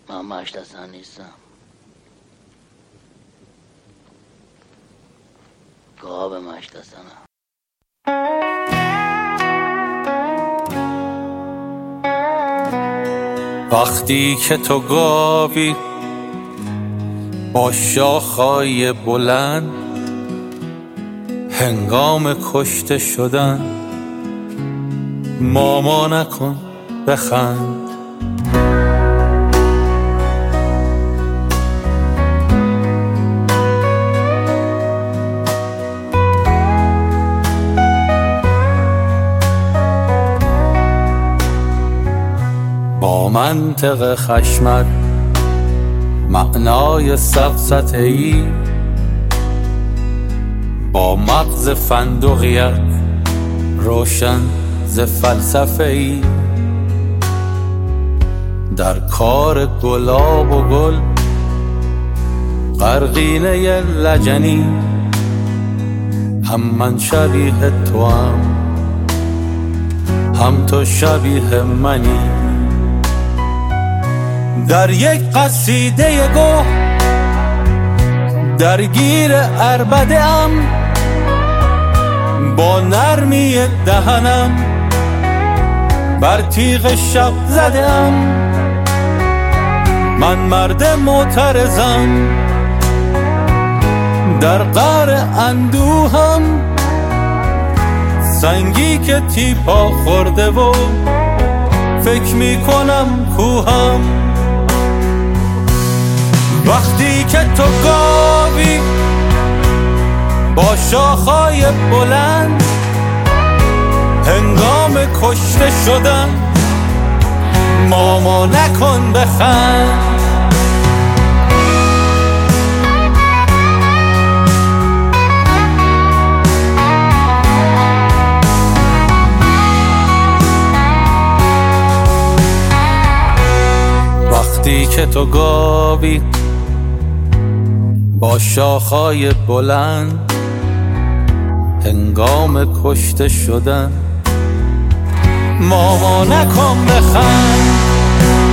من مشت حسن نیستم، گاو مشت حسنم. وقتی که تو گاوی با شاخهای بلند، هنگام کشته شدن ماما نکن بخند. با منطق خشمت معنای سفسطه‌ای، با مغز فندقیت روشن ز فلسفه‌ای، در کار گلاب و گل غرقینه لجنی. هم من شبیه تو هم تو شبیه منی. در یک قصیده گوه درگیر عربده ام، با نرمی دهنم بر تیغ شب زده ام. من مرد معترضم در قعر اندوهم، سنگی که تیپا خورده و فکر میکنم کوهم. وقتی که تو گاوی با شاخهای بلند، هنگام کشته شدن ماما نکن بخند. وقتی که تو گاوی با شاخهای بلند، هنگام کشته شدن ماما نکن بخند.